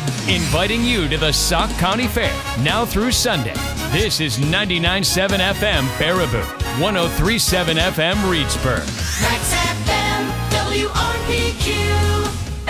Inviting you to the Sauk County Fair, now through Sunday. This is 99.7 FM Baraboo, 103.7 FM Reedsburg. Max FM, WRPQ,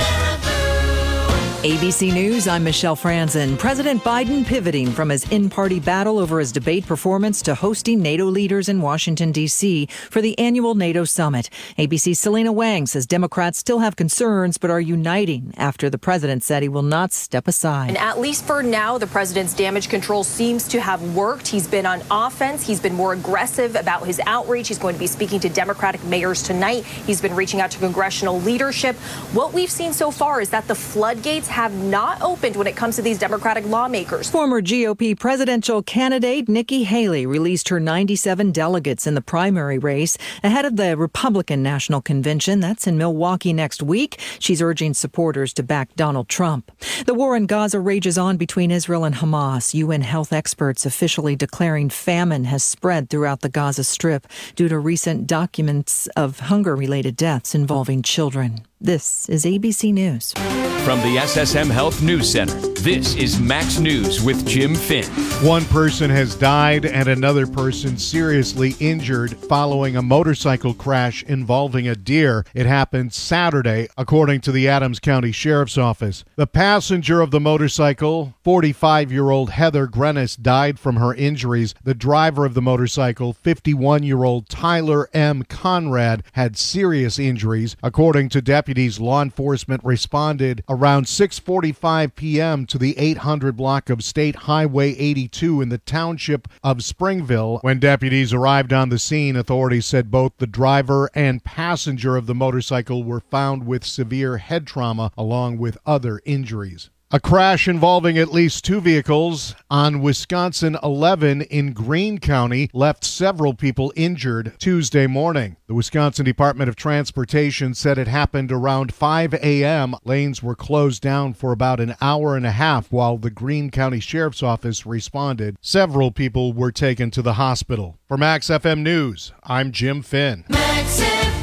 ABC News, I'm Michelle Franzen. President Biden pivoting from his in-party battle over his debate performance to hosting NATO leaders in Washington, D.C. for the annual NATO summit. ABC's Selena Wang says Democrats still have concerns but are uniting after the president said he will not step aside. And at least for now, the president's damage control seems to have worked. He's been on offense. He's been more aggressive about his outreach. He's going to be speaking to Democratic mayors tonight. He's been reaching out to congressional leadership. What we've seen so far is that the floodgates have not opened when it comes to these Democratic lawmakers. Former GOP presidential candidate Nikki Haley released her 97 delegates in the primary race ahead of the Republican National Convention. That's in Milwaukee next week. She's urging supporters to back Donald Trump. The war in Gaza rages on between Israel and Hamas. UN health experts officially declaring famine has spread throughout the Gaza Strip due to recent documents of hunger-related deaths involving children. This is ABC News. From the SSM Health News Center, this is Max News with Jim Finn. One person has died and another person seriously injured following a motorcycle crash involving a deer. It happened Saturday, according to the Adams County Sheriff's Office. The passenger of the motorcycle, 45-year-old Heather Grenis, died from her injuries. The driver of the motorcycle, 51-year-old Tyler M. Conrad, had serious injuries. According to deputies, law enforcement responded around 6:45 p.m. to the 800 block of State Highway 82 in the township of Springville. When deputies arrived on the scene, authorities said both the driver and passenger of the motorcycle were found with severe head trauma along with other injuries. A crash involving at least two vehicles on Wisconsin 11 in Greene County left several people injured Tuesday morning. The Wisconsin Department of Transportation said it happened around 5 a.m. Lanes were closed down for about an hour and a half while the Greene County Sheriff's Office responded. Several people were taken to the hospital. For Max FM News, I'm Jim Finn. Max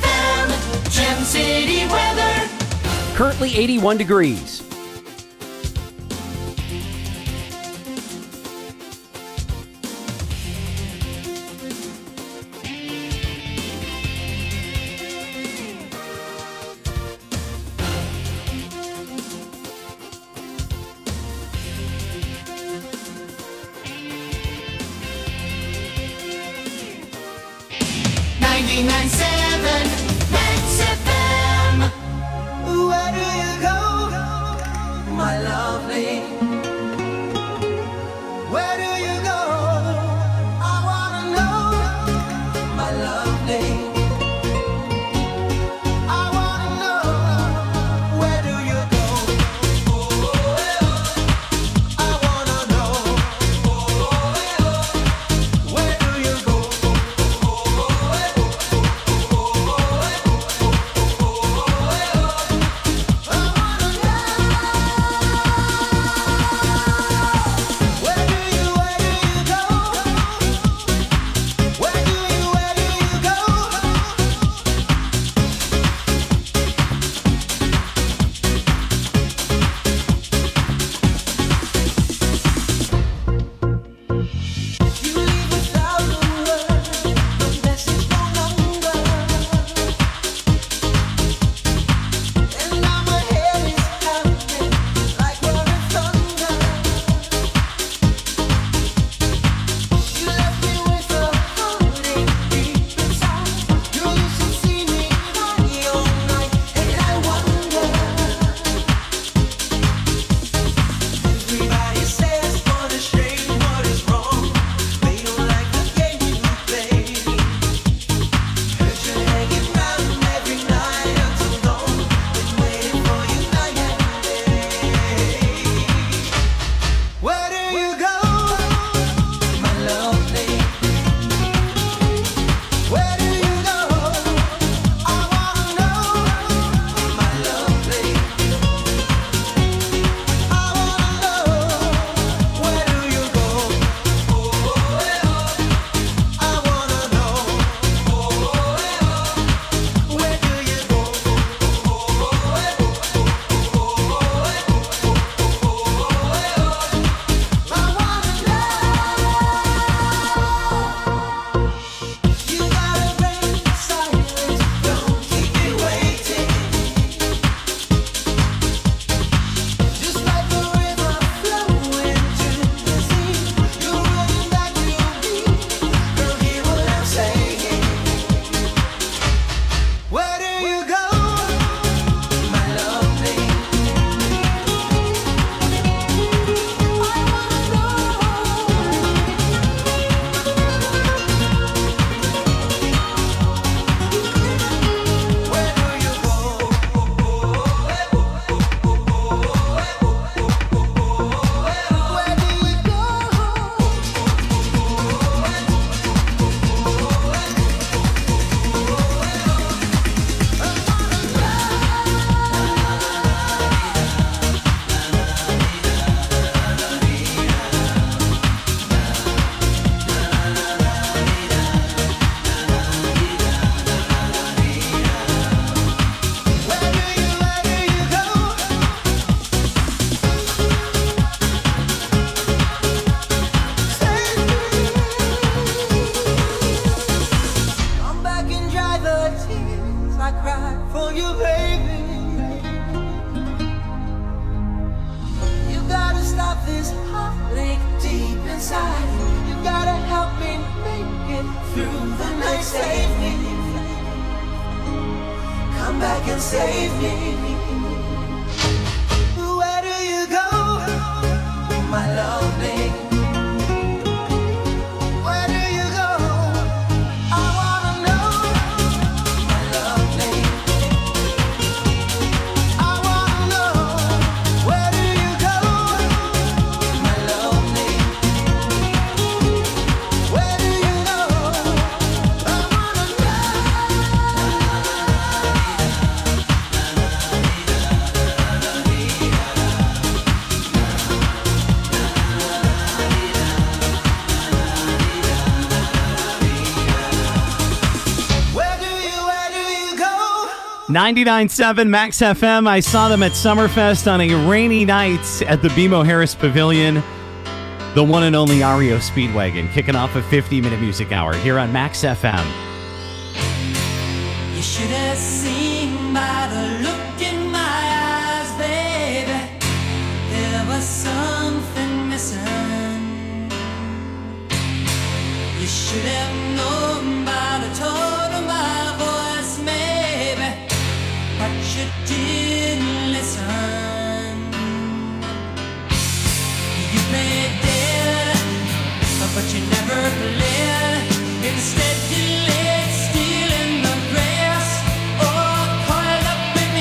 FM, Gem City weather. Currently 81 degrees. Max FM. Where do you go, my lovely? Where do you go? I wanna know, my lovely. I wanna know, where do you go? I wanna know, where do you go? inside. You gotta help me make it through the night. Save me. Come back and save me. Where do you go, my lovely? Where do you go? I wanna know, my lovely. I wanna know, where do you go, my lovely? Where do you go? I wanna know. Where do you go? 99.7 Max FM. I saw them at Summerfest on a rainy night at the BMO Harris Pavilion. The one and only REO Speedwagon kicking off a 50-minute music hour here on Max FM. You should have seen by the look in my eyes, baby. There was something missing. You should have known by the tone of my voice, maybe, but you didn't listen. You played dead, but you never played. Instead you laid still in the grass, or coiled up in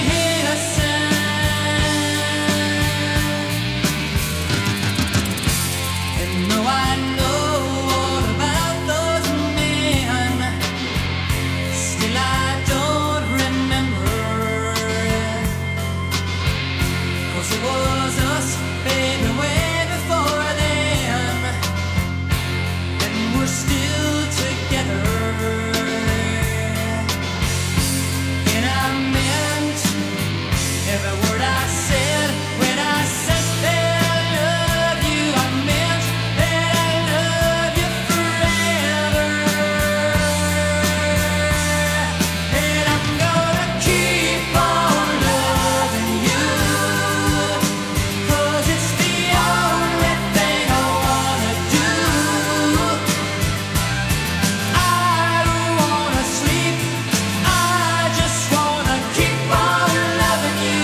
innocence. And though I know all about those men, still I don't remember. 'Cause it was us, baby, way before then, and we're still together. And I meant every word I said when I said that I love you. I meant that I love you forever. And I'm gonna keep on loving you, 'cause it's the only thing I wanna do. I don't wanna sleep, I just wanna keep on loving you.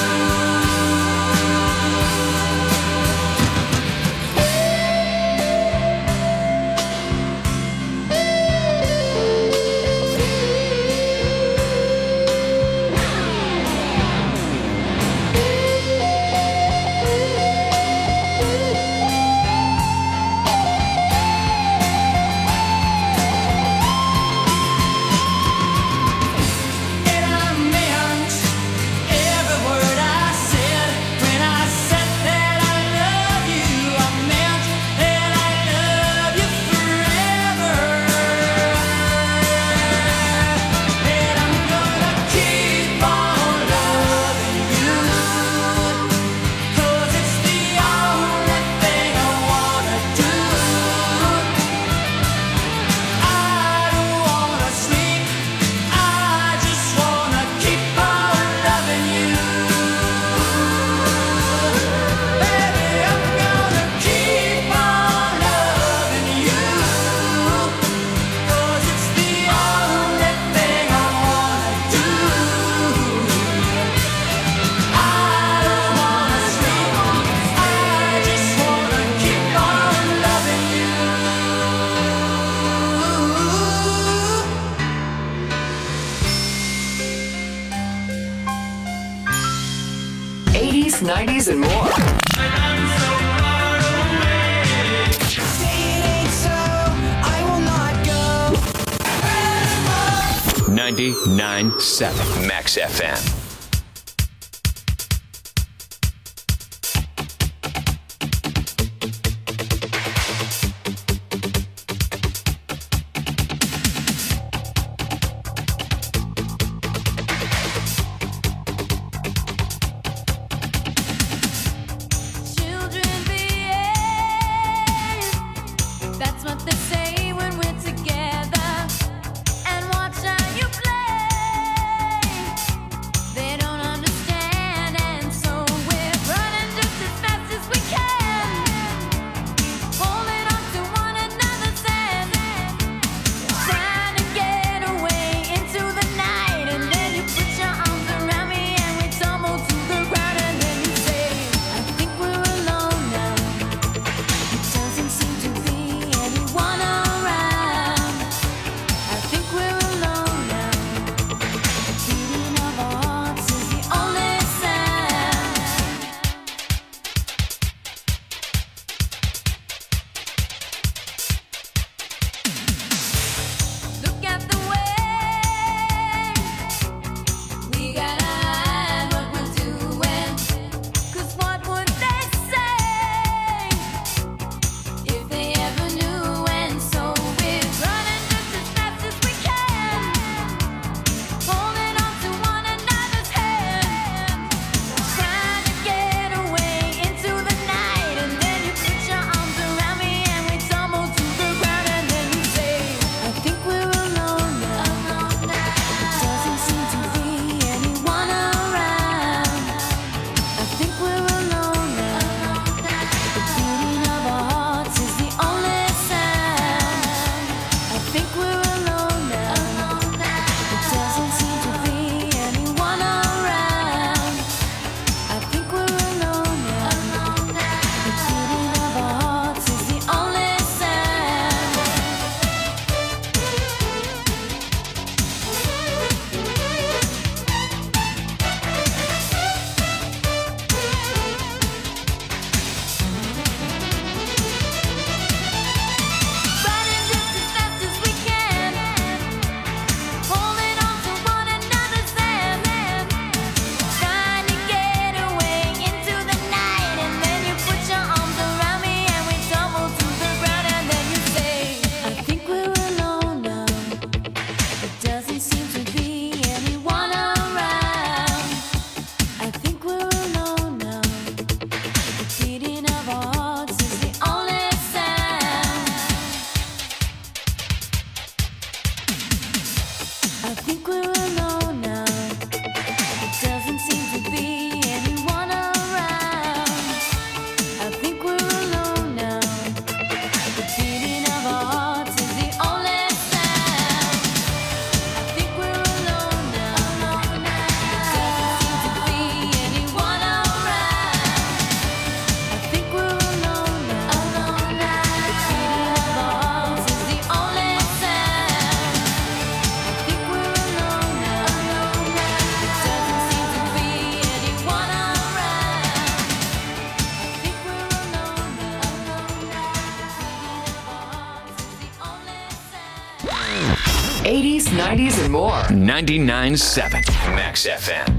And I meant every word I said when I said that I love you. I meant that I love you forever. And I'm gonna keep on loving you, 'cause it's the only thing I wanna do. I don't wanna sleep, I just wanna keep on loving you. Baby, I'm gonna keep on loving you, 'cause it's the only thing I wanna do. I don't wanna sleep, I just wanna keep on loving you. 80s, 90s, and more. Say it ain't so, I will not go. 99.7 Max FM. Children behave. That's what they say when we're together. And watch how you play. 80s, 90s, and more. 99.7 Max FM.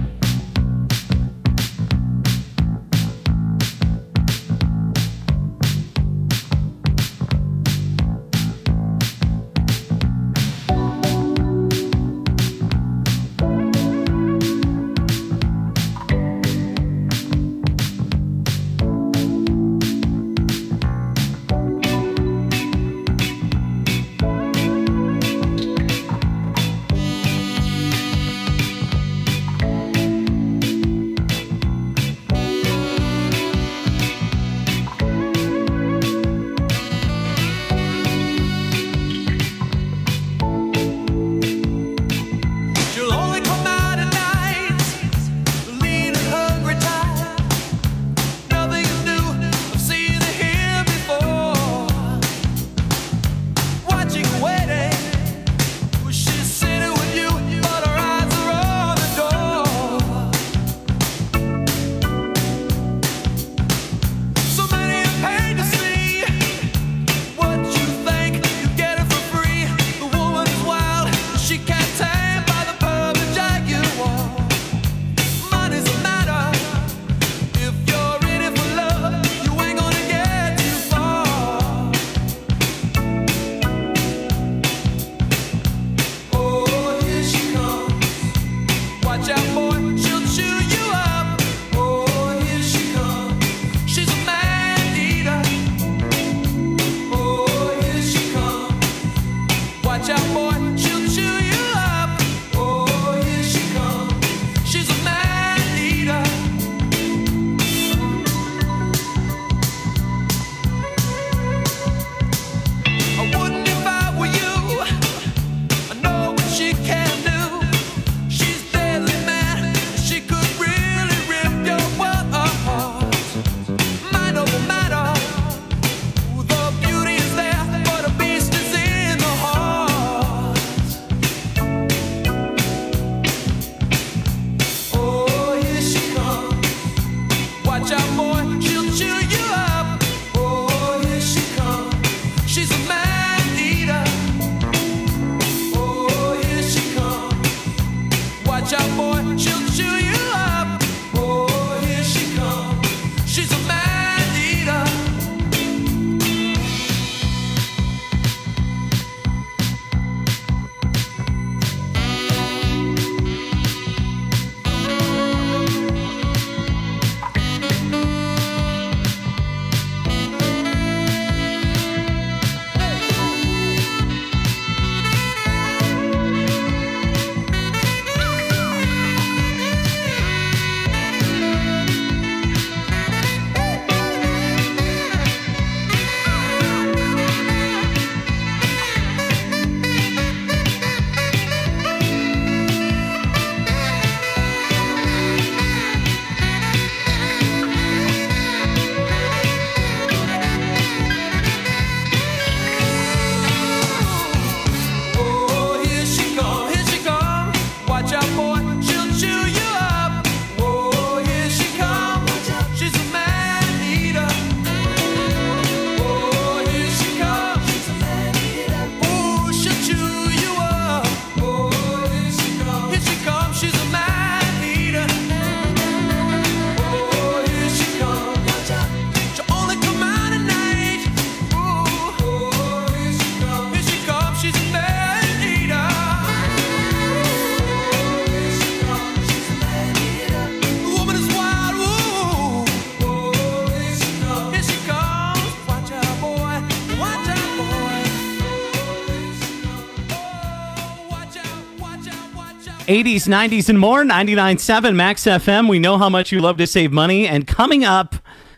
'80s, '90s, and more. 99.7 Max FM. We know how much you love to save money. And coming up,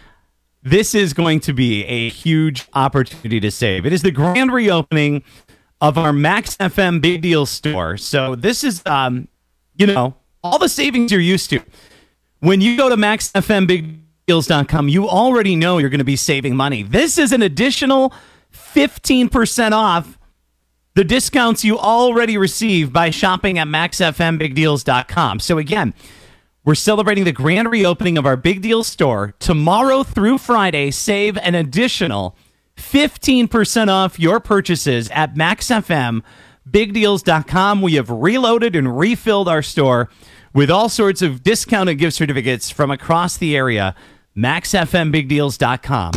this is going to be a huge opportunity to save. It is the grand reopening of our Max FM Big Deal store. So this is, all the savings you're used to. When you go to maxfmbigdeals.com, you already know you're going to be saving money. This is an additional 15% off the discounts you already receive by shopping at maxfmbigdeals.com. So again, we're celebrating the grand reopening of our Big Deal store. Tomorrow through Friday, save an additional 15% off your purchases at maxfm BigDeals.com. We have reloaded and refilled our store with all sorts of discounted gift certificates from across the area. MaxFMBigDeals.com.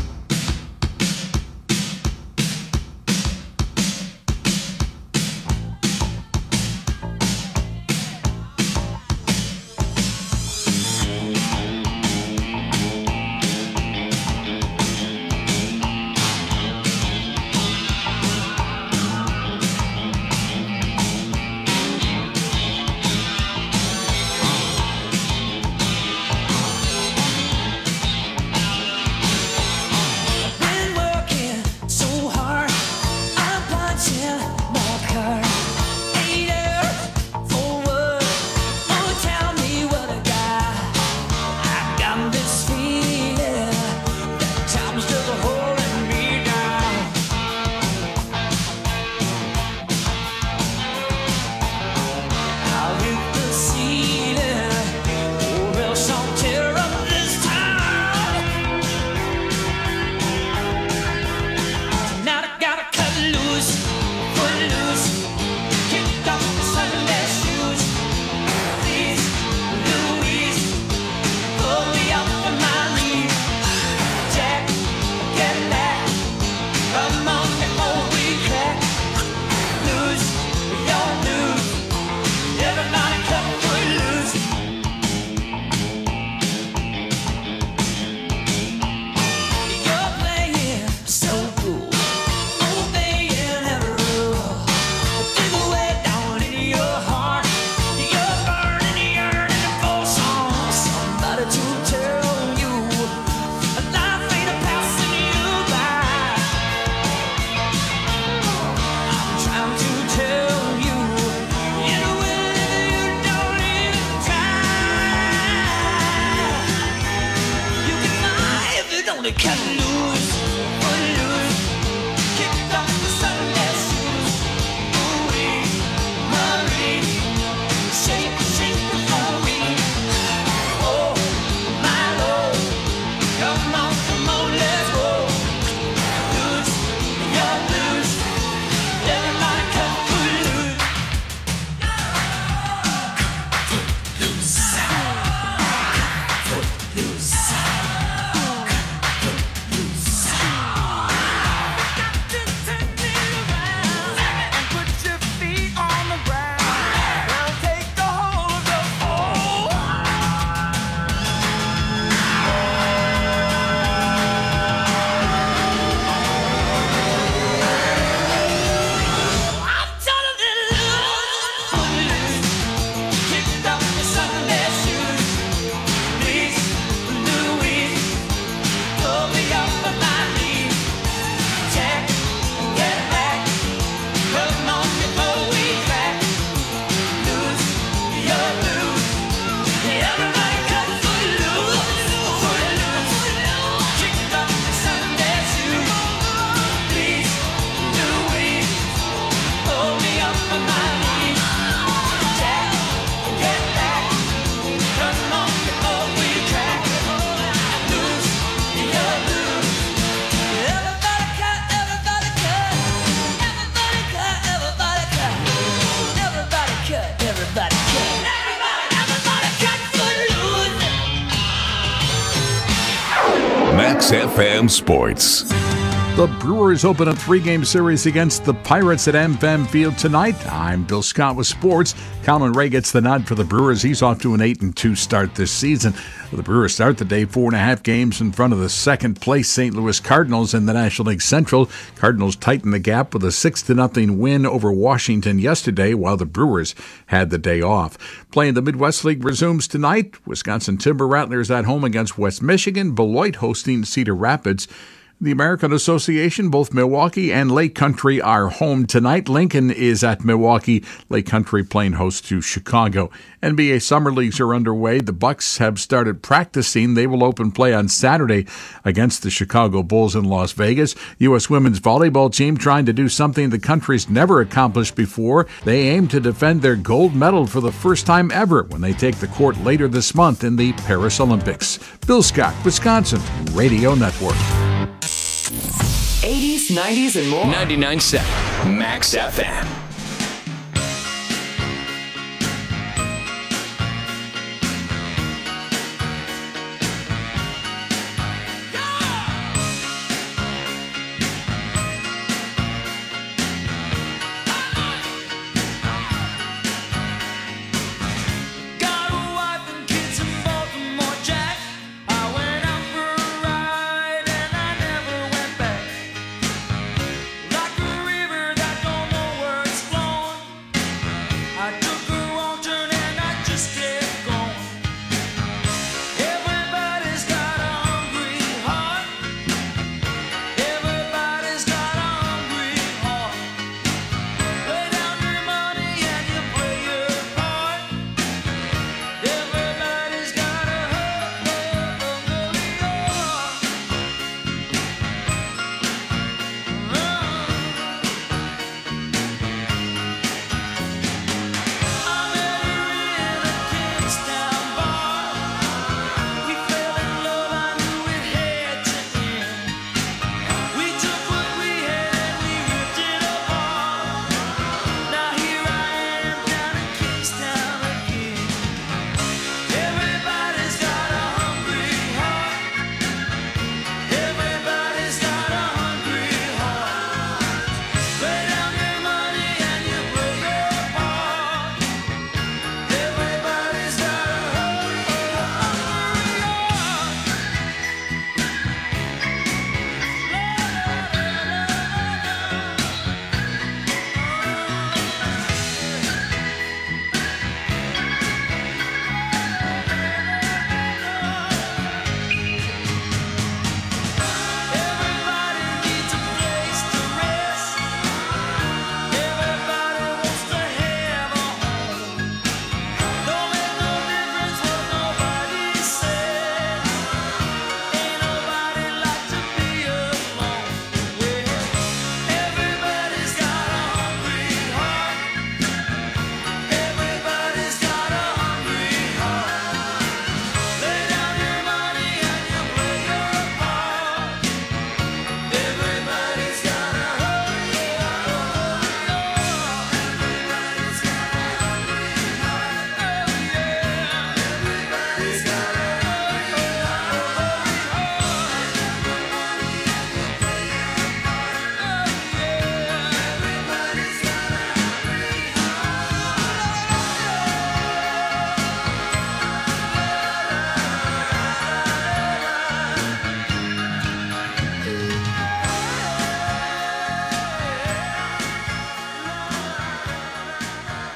Been working so hard, I'm punching my card. 8 hours for what? Oh, tell me what I got. I got this feeling that time's just holding me down. I'll hit the ceiling, or else I'll tear up this town. Now I gotta cut loose, foot loose, kick off the Sunday shoes. Please, Louise, pull me up on my knees. Jack, get back, come on before we crack. Lose, your news, everybody cut foot loose. You're playing so cool, obeying every rule. Dig away down in your heart, you're burning, yearning for somebody to tell you life ain't passing you by. I'm trying to tell you in a way that you don't even try. You can fly if you don't cut loose, foot loose, kick off the Sunday shoes. Ooh-wee, Marie, shake, shake it for me. Oh, my Lord, come on, let's go. Loose, you're loose, everybody cut foot loose. Max FM Sports. The Brewers open a 3-game series against the Pirates at AmFam Field tonight. I'm Bill Scott with sports. Colin Ray gets the nod for the Brewers. He's off to an 8-2 start this season. The Brewers start the day 4.5 games in front of the second-place St. Louis Cardinals in the National League Central. Cardinals tighten the gap with a 6-0 win over Washington yesterday, while the Brewers had the day off. Play in the Midwest League resumes tonight. Wisconsin Timber Rattlers at home against West Michigan. Beloit hosting Cedar Rapids. The American Association, both Milwaukee and Lake Country are home tonight. Lincoln is at Milwaukee. Lake Country playing host to Chicago. NBA Summer Leagues are underway. The Bucks have started practicing. They will open play on Saturday against the Chicago Bulls in Las Vegas. U.S. women's volleyball team trying to do something the country's never accomplished before. They aim to defend their gold medal for the first time ever when they take the court later this month in the Paris Olympics. Bill Scott, Wisconsin Radio Network. 80s, 90s, and more. 99.7 Max FM.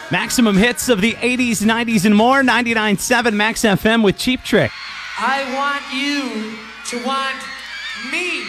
Maximum hits of the 80s, 90s, and more. 99.7 Max FM with Cheap Trick. I want you to want me.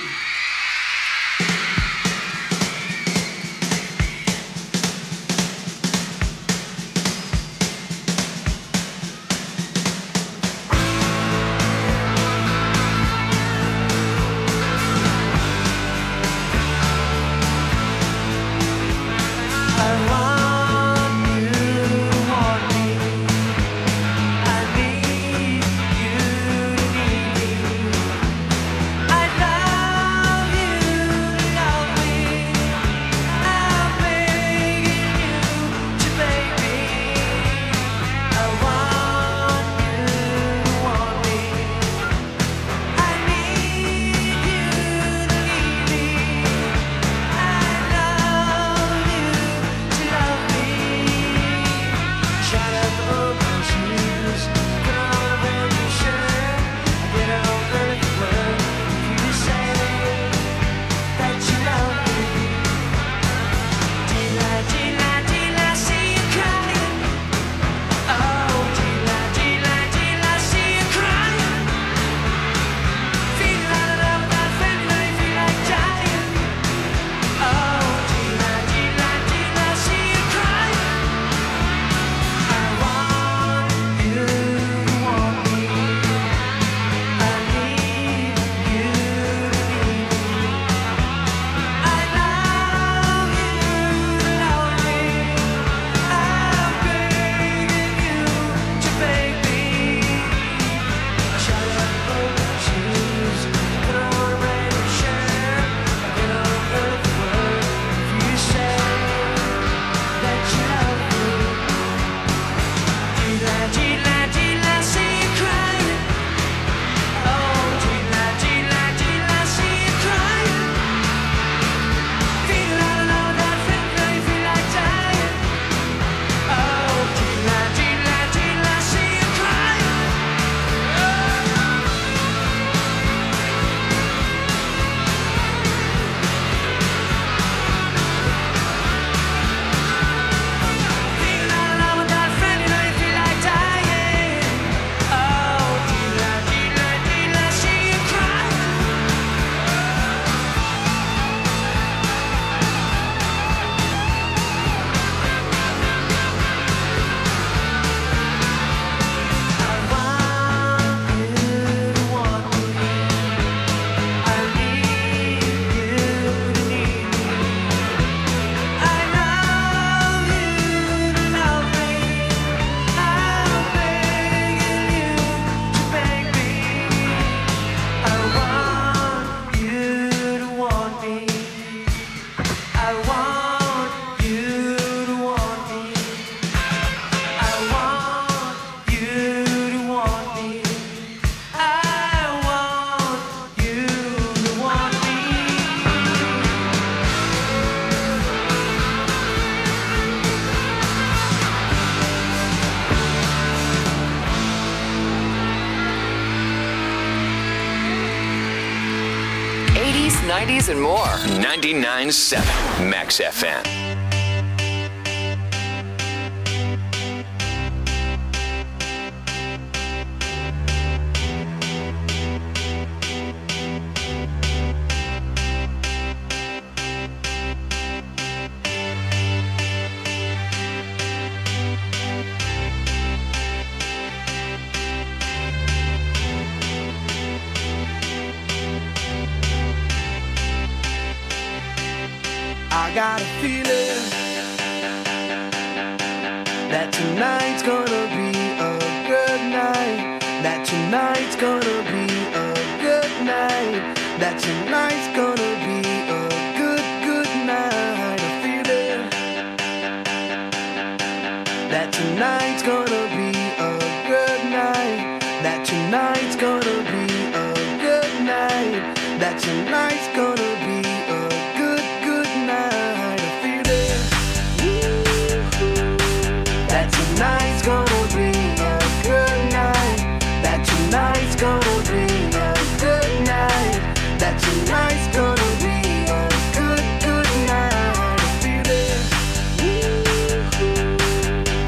'80s, '90s, and more. 99.7 Max FM. I got a feeling that tonight's gonna be a good night. That tonight's gonna be a good night. That tonight's gonna be a good night. A feeling that tonight's gonna be a good night. That tonight's gonna be a good night. That tonight's gonna be a good night. A feeling that tonight's gonna be a good night. That tonight's gonna be a good night. That tonight's gonna be a good night. A feeling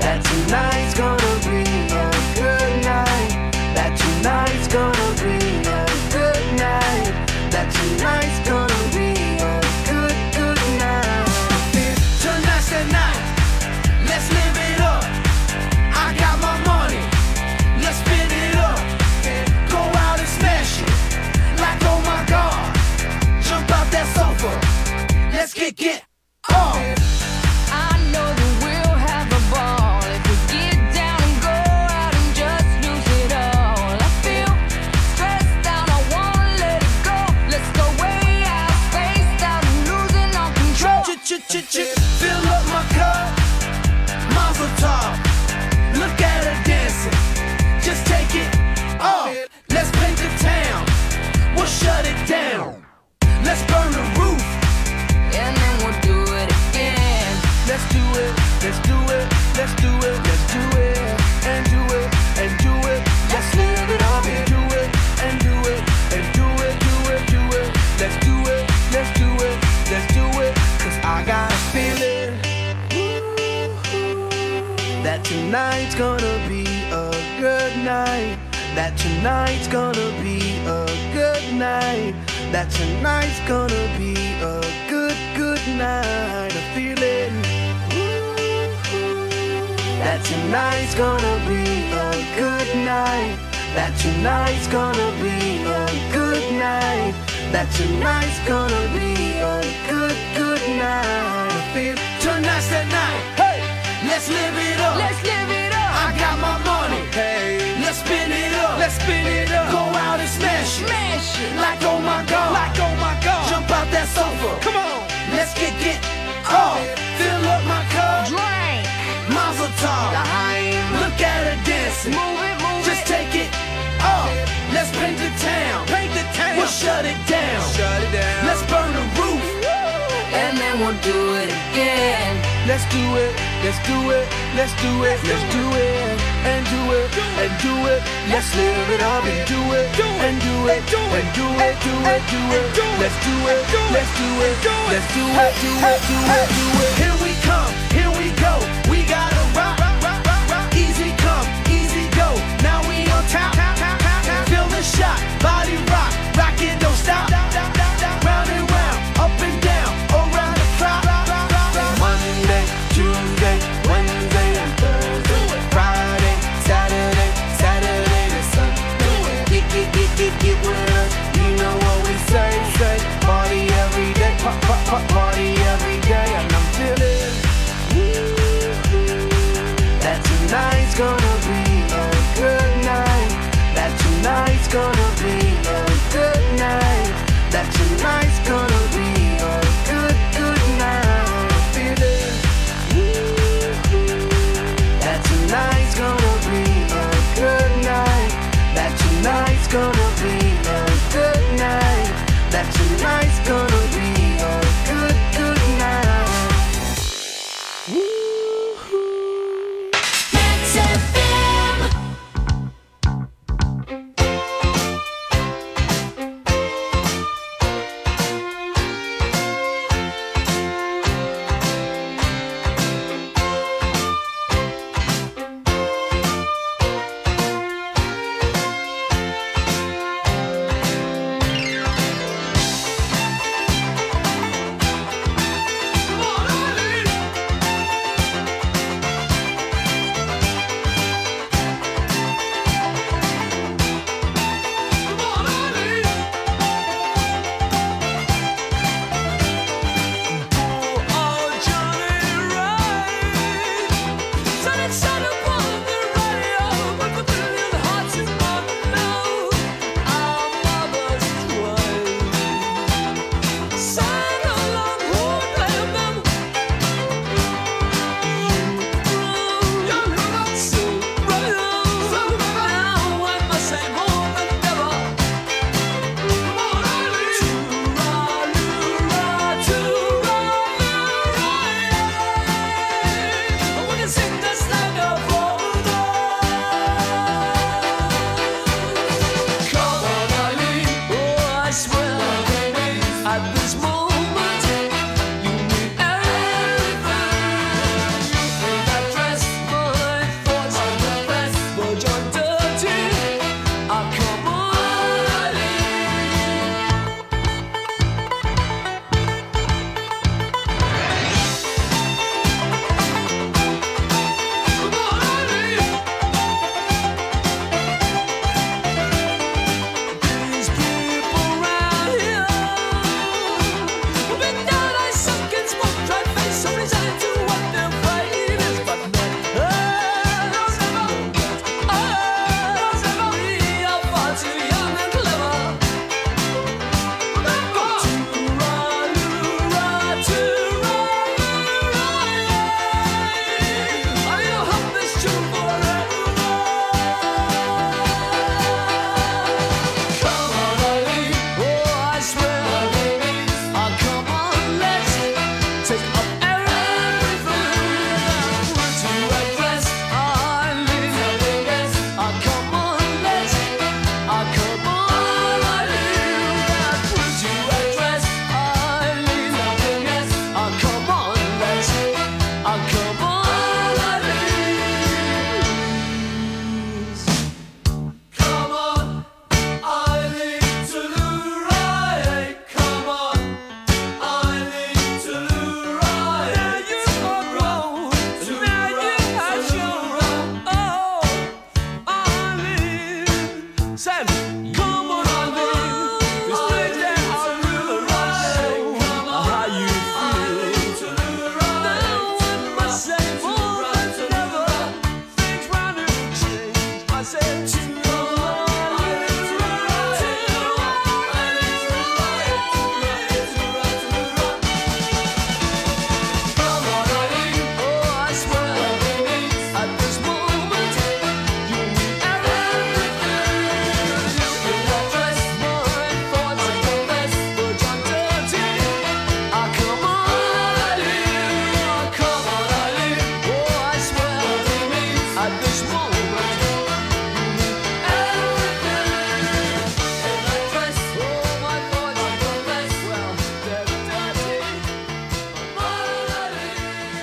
tonight's gonna be a good night. That tonight's gonna be a good, good night. A feeling that tonight's gonna be a good night. That tonight's gonna be a good night. That tonight's gonna be a good, good night. I feel tonight's that night. Hey, let's live it up. Let's live it up. I got my money. Hey, let's spin it up. Let's spin it up. Go out and smash it. Smash it. Like oh my god. Like oh my god. Jump out that sofa. Come on. Let's get off. Fill up my cup. Drink. Mazel tov. Look at her dancing. Move it, move it. Just take it off. Let's paint the town. Paint the town. We'll shut it down. Shut it down. Let's burn the roof. And then we'll do it again. Let's do it. Let's do it. Let's do it. Let's do it. And do it. And do it. Let's live it up and do it. And do it. And do it. Do it. Do it. Let's do it. Let's do it. Let's do it. Do it. Do it. Do it. Here we come. Here we go. We gotta rock. Easy come. Easy go. Now we on top. Feel the shot. Body rock. Rock it. Don't stop. Round and round. Up and down. Around the clock. Monday, Tuesday, Wednesday, and Thursday. Friday, Saturday, Saturday to Sunday. Get with us. You know what we say. Party every day. Party every day. And I'm feeling that tonight's gonna be a good night. That tonight's gonna be a good night.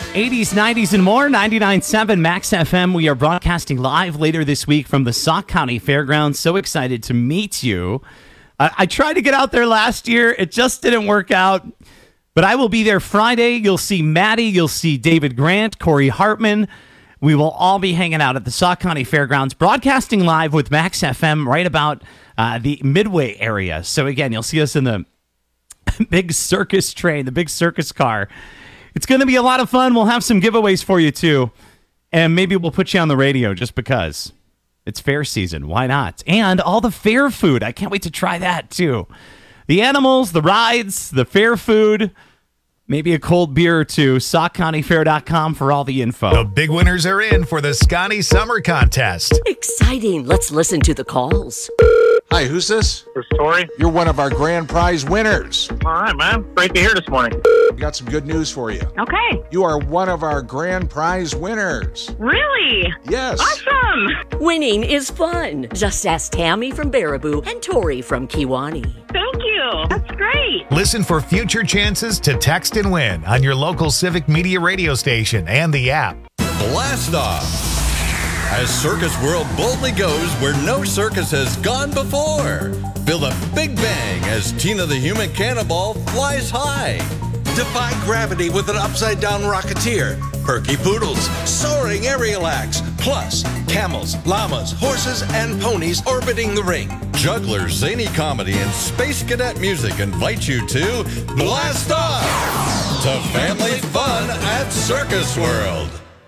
80s, 90s, and more. 99.7 Max FM. We are broadcasting live later this week from the Sauk County Fairgrounds. So excited to meet you. I tried to get out there last year. It just didn't work out. But I will be there Friday. You'll see Maddie. You'll see David Grant, Corey Hartman. We will all be hanging out at the Sauk County Fairgrounds, broadcasting live with Max FM right about the Midway area. So again, you'll see us in the big circus train, the big circus car. It's going to be a lot of fun. We'll have some giveaways for you, too. And maybe we'll put you on the radio just because it's fair season. Why not? And all the fair food. I can't wait to try that, too. The animals, the rides, the fair food, maybe a cold beer or two. SaukCountyFair.com for all the info. The big winners are in for the Scotty Summer Contest. Exciting. Let's listen to the calls. Hi, who's this? This is Tori. You're one of our grand prize winners. All right, man. Great to hear this morning. We got some good news for you. Okay. You are one of our grand prize winners. Really? Yes. Awesome. Winning is fun. Just ask Tammy from Baraboo and Tori from Kiwani. Thank you. That's great. Listen for future chances to text and win on your local Civic Media radio station and the app. Blast Off. As Circus World boldly goes where no circus has gone before. Feel the big bang as Tina the Human Cannonball flies high. Defy gravity with an upside-down rocketeer. Perky poodles, soaring aerial acts. Plus, camels, llamas, horses, and ponies orbiting the ring. Jugglers, zany comedy, and space cadet music invite you to Blast Off! To family fun at Circus World.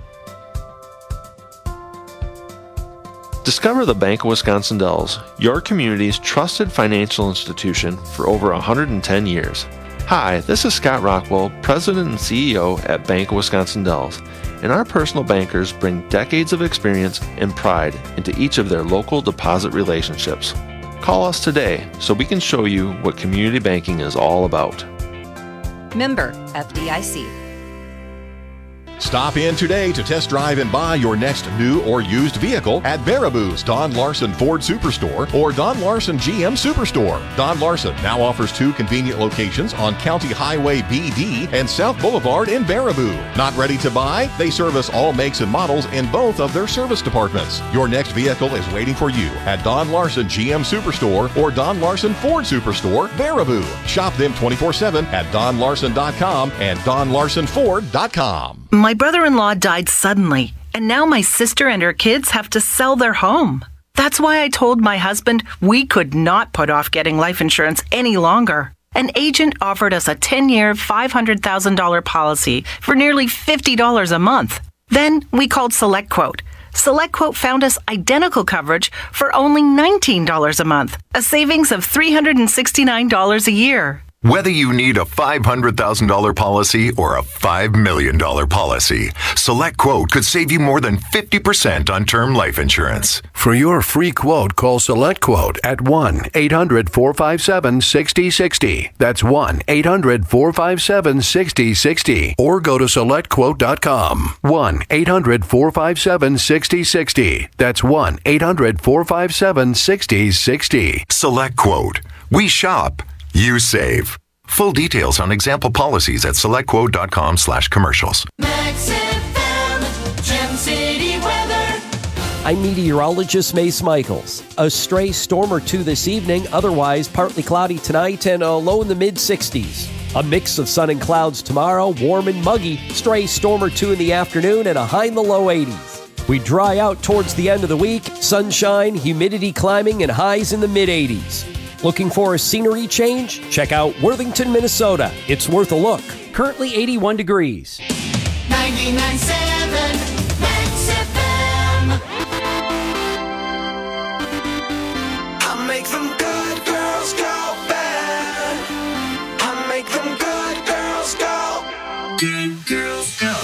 Discover the Bank of Wisconsin Dells, your community's trusted financial institution for over 110 years. Hi, this is Scott Rockwell, President and CEO at Bank of Wisconsin Dells, and our personal bankers bring decades of experience and pride into each of their local deposit relationships. Call us today so we can show you what community banking is all about. Member FDIC. Stop in today to test drive and buy your next new or used vehicle at Baraboo's Don Larson Ford Superstore or Don Larson GM Superstore. Don Larson now offers 2 convenient locations on County Highway BD and South Boulevard in Baraboo. Not ready to buy? They service all makes and models in both of their service departments. Your next vehicle is waiting for you at Don Larson GM Superstore or Don Larson Ford Superstore, Baraboo. Shop them 24/7 at donlarson.com and donlarsonford.com. My brother-in-law died suddenly, and now my sister and her kids have to sell their home. That's why I told my husband we could not put off getting life insurance any longer. An agent offered us a 10-year, $500,000 policy for nearly $50 a month. Then we called SelectQuote. SelectQuote found us identical coverage for only $19 a month, a savings of $369 a year. Whether you need a $500,000 policy or a $5 million policy, SelectQuote could save you more than 50% on term life insurance. For your free quote, call SelectQuote at 1-800-457-6060. That's 1-800-457-6060. Or go to SelectQuote.com. 1-800-457-6060. That's 1-800-457-6060. SelectQuote. We shop. You save. Full details on example policies at selectquote.com/commercials. Max FM, Gem City weather. I'm meteorologist Mace Michaels. A stray storm or two this evening, otherwise partly cloudy tonight and a low in the mid-60s. A mix of sun and clouds tomorrow, warm and muggy, stray storm or two in the afternoon and a high in the low 80s. We dry out towards the end of the week, sunshine, humidity climbing and highs in the mid-80s. Looking for a scenery change? Check out Worthington, Minnesota. It's worth a look. Currently 81 degrees. 99.7 Max FM. I make them good girls go bad. I make them good girls go. Good girls go.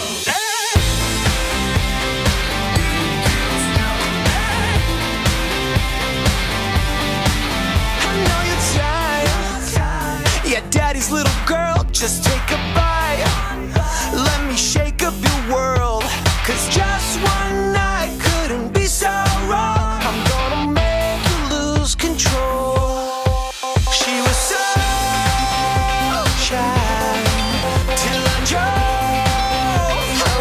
Daddy's little girl, just take a bite. Let me shake up your world. 'Cause just one night couldn't be so wrong. I'm gonna make you lose control. She was so shy till I drove her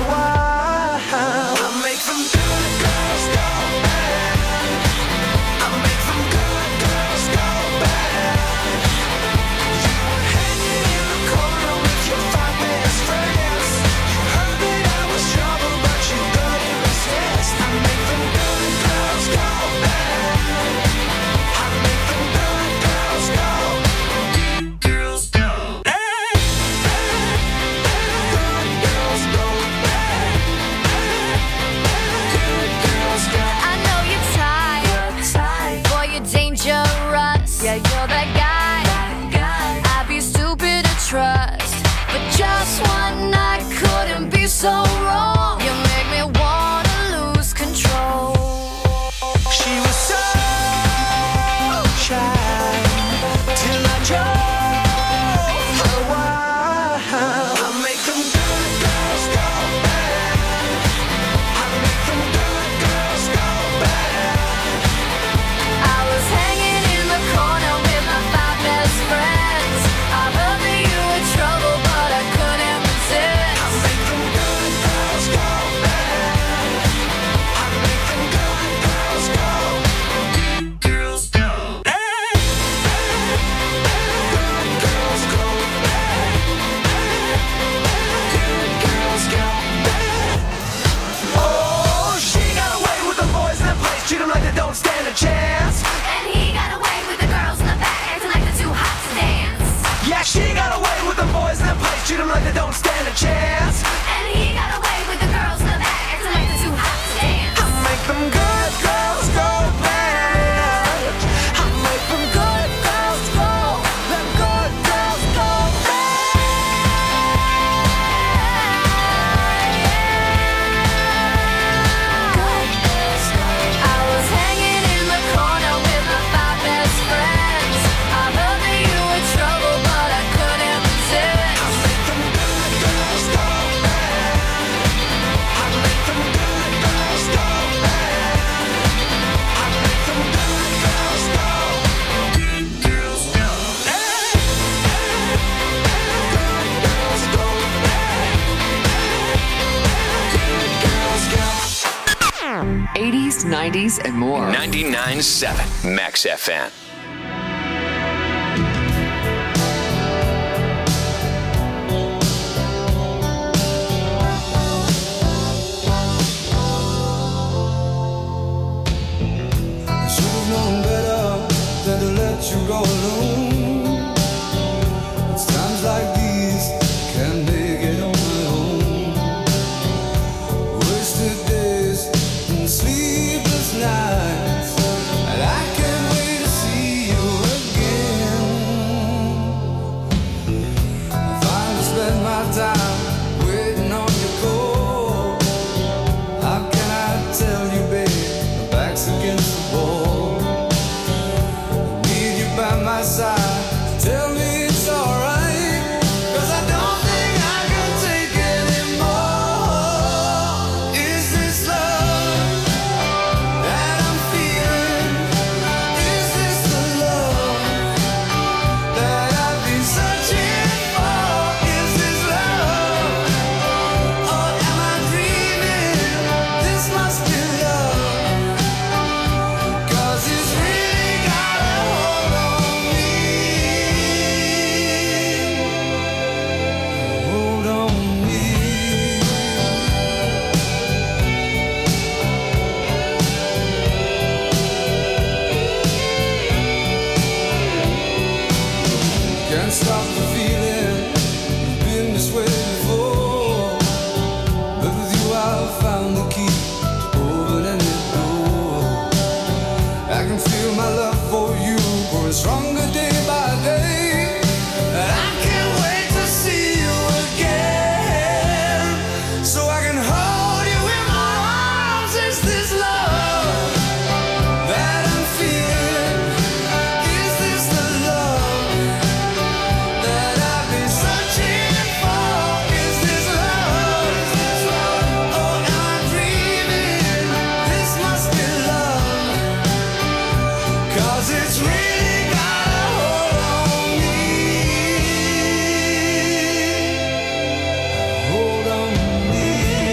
treat them like they don't stand a chance. And he got away with the girls in the back, acting like they're too hot to dance. I make them good girls go bad. I make them good girls go. Them good girls go I was hanging in the corner with my 5 best friends. I heard that you were trouble, but I couldn't resist. I make them good girls go bad. I make them good girls go bad. I make them good girls go. Good girls go. Good girls go bad. Good girls go. 80s, 90s, and more. 99.7 Max FM. I should have known better than to let you go alone. It's times like these can't make it on my own. Wasted days and sleepless nights, and I can't wait to see you again. I finally spent my time waiting on your call. How can I tell you, babe, my back's against the wall. I need you by my side, tell me it's alright, 'cause I don't think I can take anymore. Is this love that I'm feeling? Is this the love that I've been searching for? Is this love, or am I dreaming? This must be love, 'cause it's really got a hold on me. Hold on me. Can't stop the feeling, you've been this way before. But with you I've found the key to open any door. I can feel my love for you growing stronger day by day, and I can't wait to see you again, so I can hold you in my arms. Is this love that I'm feeling? Is this the love that I've been searching for? Is this love, or am I dreaming? This must be love, 'cause it's really got a hold on me. Hold on me.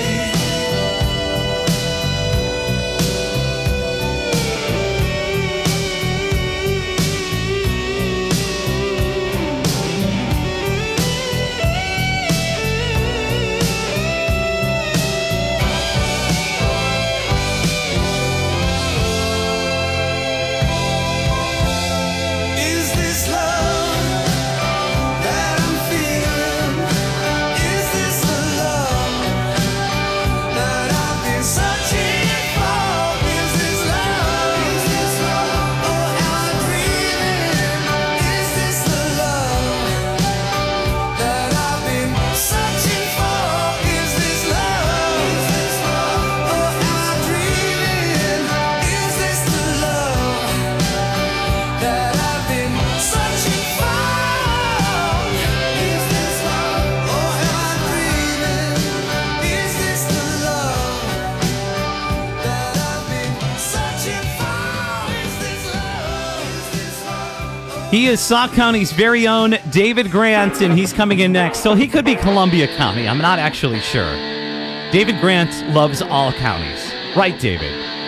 Is this love that I'm feeling? Is this the love that I've been searching for? Is this love, or am I dreaming? Is this the love that I've been searching for? Is this love, or am I dreaming? Is this the love that I've been searching for? Is this love, or am I dreaming? Is this the love that I've been searching for? Is this love? He is Sauk County's very own David Grant, and he's coming in next. So he could be Columbia County. I'm not actually sure. David Grant loves all counties. Right, David?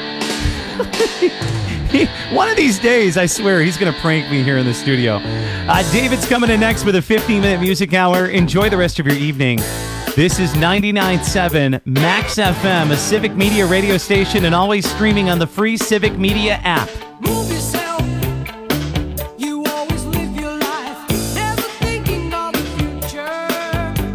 One of these days, I swear, he's going to prank me here in the studio. David's coming in next with a 15-minute music hour. Enjoy the rest of your evening. This is 99.7 Max FM, a Civic Media radio station, and always streaming on the free Civic Media app. Move yourself. You always live your life, never thinking of the future.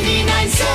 99.7